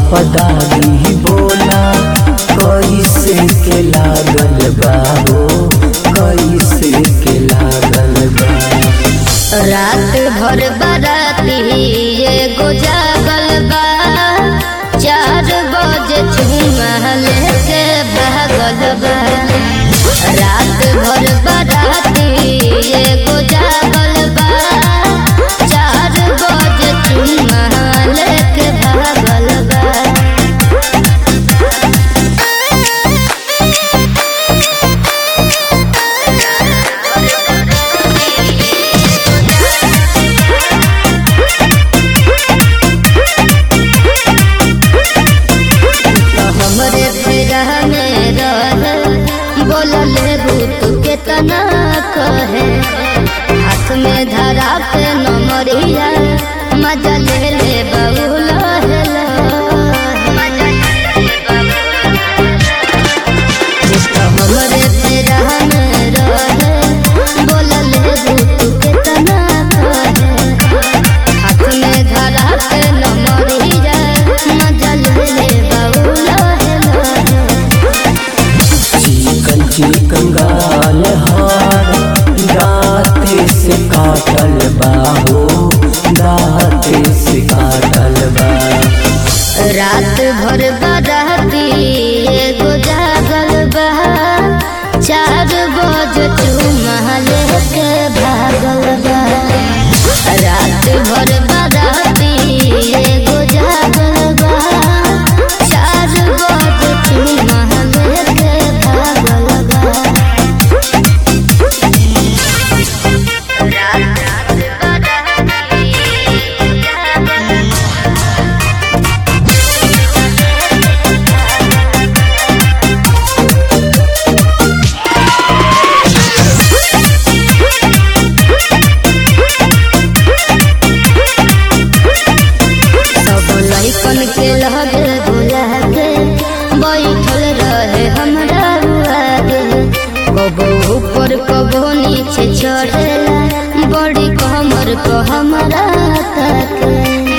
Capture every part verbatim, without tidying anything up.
पदारी बोला कैसे के लागल बा हो, कैसे के लागल बा। रात भर बाराती एगो जागल बा, चार बजे चुमा लेके भागल बा। रात भर बाराती एगो जागल बा, चार बजे चुमा लेके भागल बा। हमरे फेरा में रहे बोलल रूप के तना कहे, हाथ में धरा के नमरिया मजा ले ले बउला हेला। हमरे फेरा में रहे बोलल रूप के तना कहे, हाथ में धरा के नमरिया मजा ले ले बउला हेला। चिकन चिकन गाल हार दाते से काटल बा हो, दाते से काटल बा। रात भर बाराती एगो जागल बा, चार बजे चुमा लेके भागल बा। रात भर बाराती एगो जागल बा, चार बजे चुमा लेके भागल बा। लइकन के लगे भुला के बैठल रहे हमरा आगे, कबो ऊपर कबो नीचे चढ़ेला, बड़ी कमर को हमरा ताके।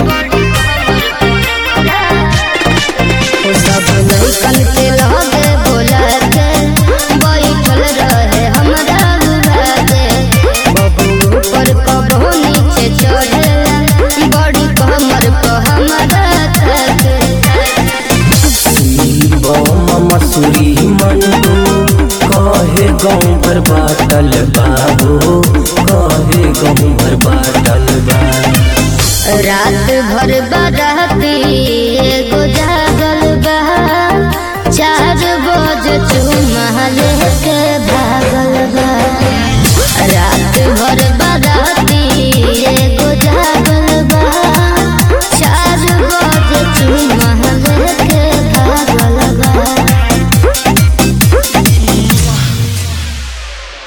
सब लइकन के लगे भुला के बैठल रहे हमरा आगे, कबो ऊपर कबो नीचे चढ़ेला, बड़ी कमर को हमरा मसूरी मंडू कहे गाँव भर बाटल बा हो, कहे गाँव भर बाटल बा। रात भर बारा